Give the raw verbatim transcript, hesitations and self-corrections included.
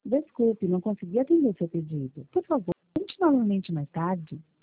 Desculpe, não consegui atender seu pedido. Por favor, tente novamente mais tarde.